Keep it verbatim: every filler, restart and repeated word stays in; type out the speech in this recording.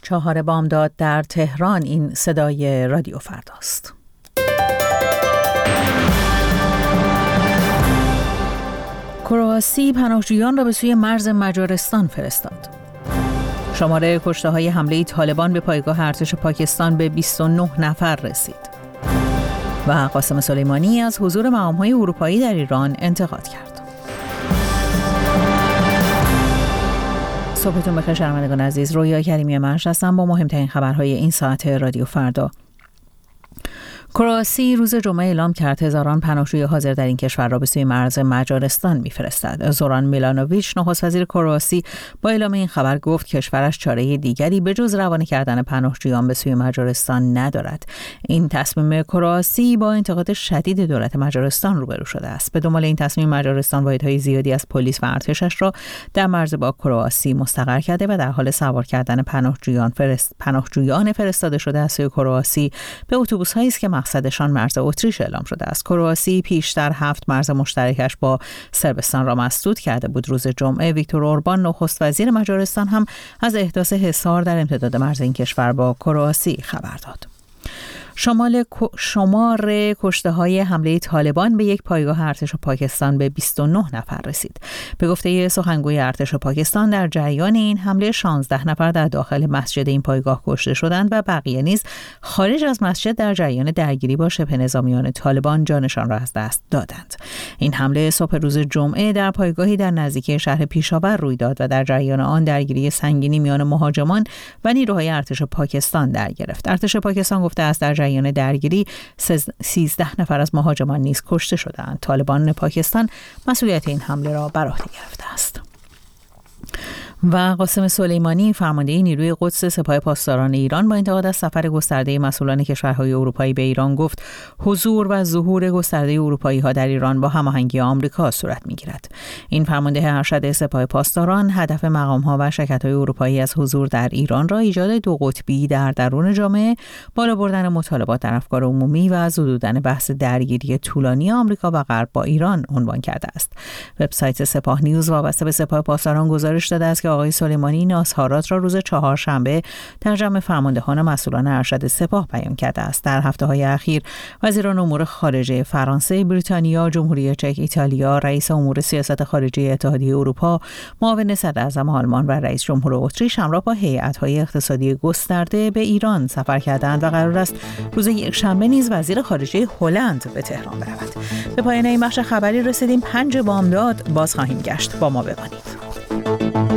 چهار بامداد در تهران. این صدای رادیو فرداست. کرواسی پناهجویان را به سوی مرز مجارستان فرستاد. شماره کشته‌های حمله طالبان به پایگاه ارتش پاکستان به بیست و نه نفر رسید. و قاسم سلیمانی از حضور مقام‌های اروپایی در ایران انتقاد کرد. صبحتون بخیر شنوندگان عزیز، رویا کریمی منش هستم با مهمترین خبرهای این ساعت رادیو فردا. کرواسی روز جمعه اعلام کرد هزاران پناهجوی حاضر در این کشور را به سوی مرز مجارستان می‌فرستد. زوران میلانوویچ نخست وزیر کرواسی با اعلام این خبر گفت کشورش چاره دیگری به جز روانه کردن پناهجویان به سوی مجارستان ندارد. این تصمیم کرواسی با انتقاد شدید دولت مجارستان روبرو شده است. به دنبال این تصمیم مجارستان واحدهای زیادی از پلیس و ارتشش را در مرز با کرواسی مستقر کرده و در حال سوار کردن پناهجویان فرست پناهجویان فرستاده شده از سوی کرواسی به اتوبوس‌هایی است که مقصدشان مرز اتریش اعلام شده است. کرواسی پیشتر هفت مرز مشترکش با صربستان را مسدود کرده بود. روز جمعه ویکتور اوربان نخست وزیر مجارستان هم از احداث حصار در امتداد مرز این کشور با کرواسی خبر داد. شمال شمار کشته‌های حمله طالبان به یک پایگاه ارتش پاکستان به بیست و نه نفر رسید. به گفته سخنگوی ارتش پاکستان در جریان این حمله شانزده نفر در داخل مسجد این پایگاه کشته شدند و بقیه نیز خارج از مسجد در جریان درگیری با شبه نظامیان طالبان جانشان را از دست دادند. این حمله صبح روز جمعه در پایگاهی در نزدیکی شهر پیشاور روی داد و در جریان آن درگیری سنگینی میان مهاجمان و نیروهای ارتش پاکستان در گرفت. ارتش پاکستان گفته است در جریان درگیری سیزده نفر از مهاجمان نیز کشته شدند. طالبان پاکستان مسئولیت این حمله را بر عهده گرفته است. و قاسم سلیمانی فرمانده نیروی قدس سپاه پاسداران ایران با انتقاد از سفر گسترده مسئولان کشورهای اروپایی به ایران گفت حضور و ظهور گسترده اروپایی ها در ایران با هماهنگی آمریکا صورت می‌گیرد. این فرمانده ارشد سپاه پاسداران هدف مقام‌ها و شرکت‌های اروپایی از حضور در ایران را ایجاد دو قطبی در درون جامعه، بالا بردن مطالبات در افکار عمومی و زدودن بحث درگیری طولانی آمریکا و غرب با ایران عنوان کرده است. وبسایت سپاه نیوز وابسته به سپاه پاسداران گزارش داده است که آقای سلیمانی این اظهارات را روز چهارشنبه در جمع فرماندهان مسئولان ارشد سپاه بیان کرده است. در هفته‌های اخیر وزیران امور خارجه فرانسه، بریتانیا، جمهوری چک، ایتالیا، رئیس امور سیاست خارجی اتحادیه اروپا، معاون صدراعظم آلمان و رئیس جمهور اتریش همراه با هیئت‌های اقتصادی گسترده به ایران سفر کردند و قرار است روز یکشنبه نیز وزیر خارجه هلند به تهران برود. به پایان این بخش خبری رسیدیم. پنج بامداد باز خواهیم گشت. با ما بمانید.